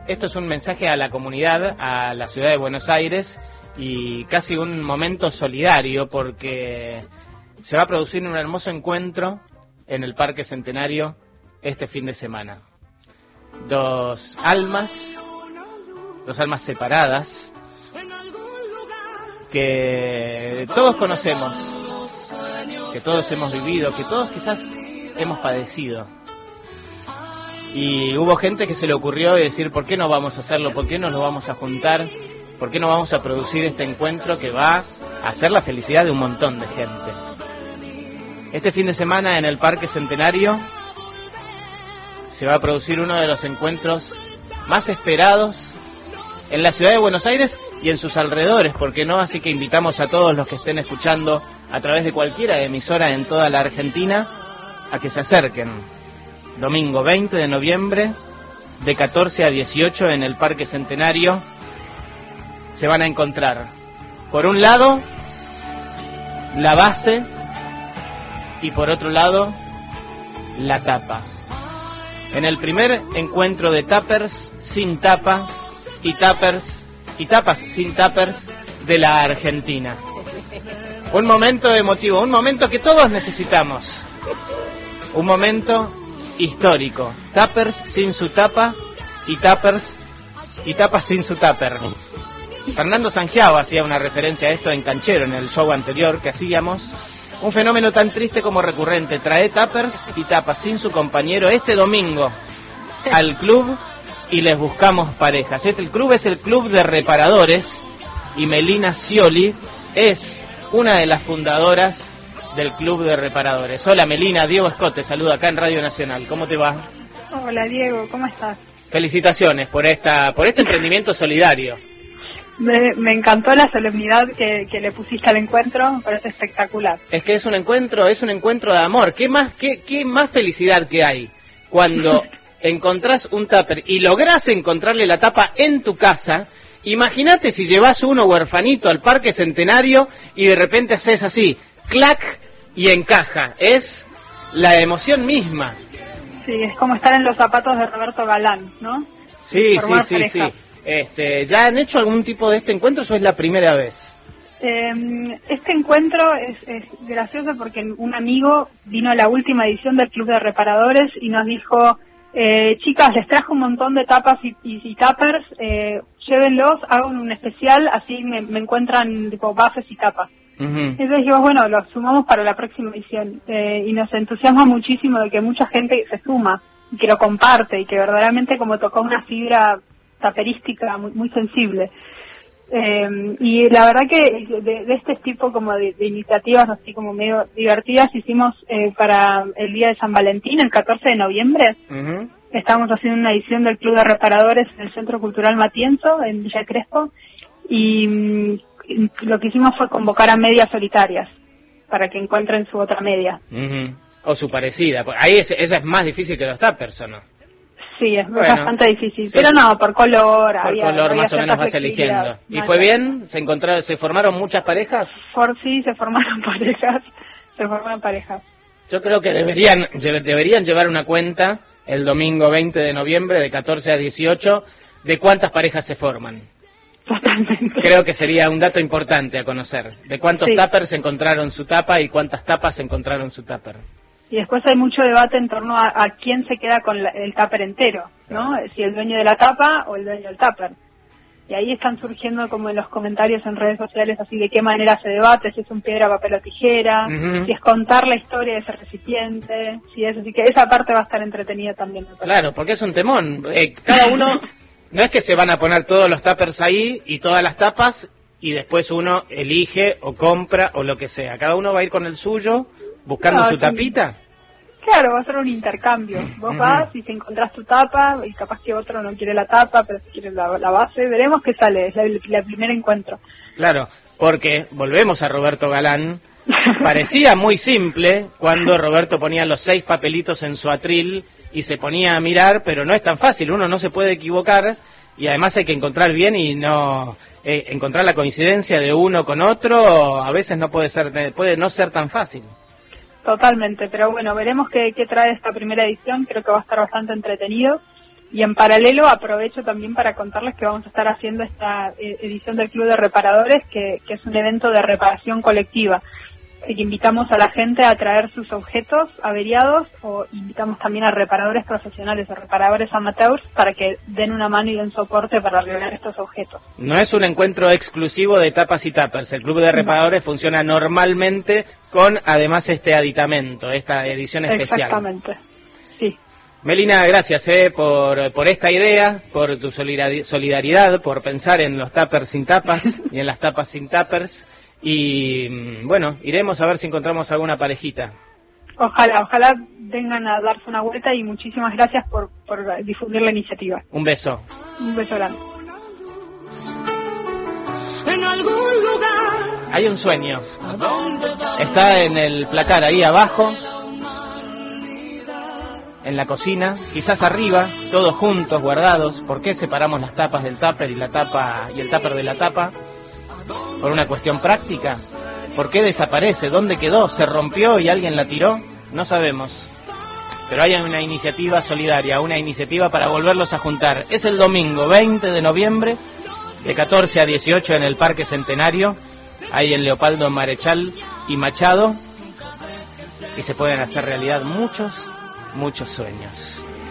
Esto es un mensaje a la comunidad, a la ciudad de Buenos Aires, y casi un momento solidario, porque se va a producir un hermoso encuentro en el Parque Centenario este fin de semana. Dos almas separadas, que todos conocemos, que todos hemos vivido, que todos quizás hemos padecido. Y hubo gente que se le ocurrió decir, ¿por qué no vamos a hacerlo? ¿Por qué no nos vamos a juntar? ¿Por qué no vamos a producir este encuentro que va a hacer la felicidad de un montón de gente? Este fin de semana en el Parque Centenario se va a producir uno de los encuentros más esperados en la ciudad de Buenos Aires y en sus alrededores, ¿por qué no? Así que invitamos a todos los que estén escuchando a través de cualquiera emisora en toda la Argentina a que se acerquen. Domingo 20 de noviembre, de 14 a 18 en el Parque Centenario, se van a encontrar, por un lado, la base, y por otro lado, la tapa. En el primer encuentro de tappers sin tapa y tapas sin tappers de la Argentina. Un momento emotivo, un momento que todos necesitamos. Un momento histórico. Tappers sin su tapa y tapas sin su tupper. Fernando Sangiao hacía una referencia a esto en Canchero, en el show anterior que hacíamos. Un fenómeno tan triste como recurrente. Trae tappers y tapas sin su compañero este domingo al club y les buscamos parejas. El club es el Club de Reparadores y Melina Scioli es una de las fundadoras del Club de Reparadores. Hola Melina, Diego Scott te saluda acá en Radio Nacional. ¿Cómo te va? Hola Diego, ¿cómo estás? Felicitaciones por este emprendimiento solidario. Me encantó la solemnidad que le pusiste al encuentro, me parece espectacular. Es que es un encuentro de amor. ¿Qué más felicidad que hay cuando encontrás un tupper y lográs encontrarle la tapa en tu casa? Imagínate si llevas uno huerfanito al Parque Centenario y de repente haces así, clac, y encaja. Es la emoción misma. Sí, es como estar en los zapatos de Roberto Galán, ¿no? Sí. ¿Ya han hecho algún tipo de este encuentro o es la primera vez? Este encuentro es gracioso porque un amigo vino a la última edición del Club de Reparadores y nos dijo, chicas, les trajo un montón de tapas y tuppers, llévenlos, hago un especial, así me encuentran tipo bases y tapas. Entonces dijimos, bueno, lo sumamos para la próxima edición, y nos entusiasma muchísimo de que mucha gente se suma y que lo comparte y que verdaderamente como tocó una fibra taperística muy sensible. Y la verdad que de este tipo como de iniciativas así como medio divertidas hicimos para el día de San Valentín, el 14 de noviembre. Estábamos haciendo una edición del Club de Reparadores en el Centro Cultural Matienzo, en Villa Crespo, y lo que hicimos fue convocar a medias solitarias para que encuentren su otra media. O su parecida. Ahí esa es más difícil que los tuppers, ¿o no? Sí, es bastante difícil, sí, pero no, por color. Por color más o menos vas eligiendo. ¿Y fue bien? ¿Se formaron muchas parejas? Sí, se formaron parejas. Yo creo que deberían llevar una cuenta el domingo 20 de noviembre de 14 a 18 de cuántas parejas se forman. Totalmente. Creo que sería un dato importante a conocer, de cuántos tuppers encontraron su tapa y cuántas tapas encontraron su tupper. Y después hay mucho debate en torno a quién se queda con el tupper entero, ¿no? Si el dueño de la tapa o el dueño del tupper. Y ahí están surgiendo como en los comentarios en redes sociales así de qué manera se debate, si es un piedra, papel o tijera, si es contar la historia de ese recipiente, si es así que esa parte va a estar entretenida también. Claro, porque es un temón. Cada uno, no es que se van a poner todos los tuppers ahí y todas las tapas y después uno elige o compra o lo que sea. Cada uno va a ir con el suyo buscando su tapita. Claro, va a ser un intercambio. Vos vas y te encontrás tu tapa y capaz que otro no quiere la tapa, pero si quiere la base. Veremos qué sale, es el primer encuentro. Claro, porque volvemos a Roberto Galán. Parecía muy simple cuando Roberto ponía los 6 papelitos en su atril y se ponía a mirar, pero no es tan fácil, uno no se puede equivocar y además hay que encontrar bien y no encontrar la coincidencia de uno con otro, a veces puede no ser tan fácil. Totalmente, pero bueno, veremos qué trae esta primera edición, creo que va a estar bastante entretenido Y en paralelo aprovecho también para contarles que vamos a estar haciendo esta edición del Club de Reparadores, que es un evento de reparación colectiva. Así que invitamos a la gente a traer sus objetos averiados, o invitamos también a reparadores profesionales o reparadores amateurs para que den una mano y den soporte para arreglar estos objetos. No es un encuentro exclusivo de tapas y tuppers. El Club de Reparadores funciona normalmente con además este aditamento, esta edición especial. Exactamente, sí. Melina, gracias por esta idea, por tu solidaridad, por pensar en los tuppers sin tapas y en las tapas sin tuppers. Y bueno, iremos a ver si encontramos alguna parejita. Ojalá vengan a darse una vuelta, y muchísimas gracias por difundir la iniciativa. Un beso. Un beso grande. En algún lugar. Hay un sueño. Está en el placar ahí abajo, en la cocina, quizás arriba, todos juntos, guardados. ¿Por qué separamos las tapas del tupper y la tapa y el tupper de la tapa? ¿Por una cuestión práctica? ¿Por qué desaparece? ¿Dónde quedó? ¿Se rompió y alguien la tiró? No sabemos. Pero hay una iniciativa solidaria, una iniciativa para volverlos a juntar. Es el domingo 20 de noviembre, de 14 a 18 en el Parque Centenario, ahí en Leopoldo Marechal y Machado, y se pueden hacer realidad muchos sueños.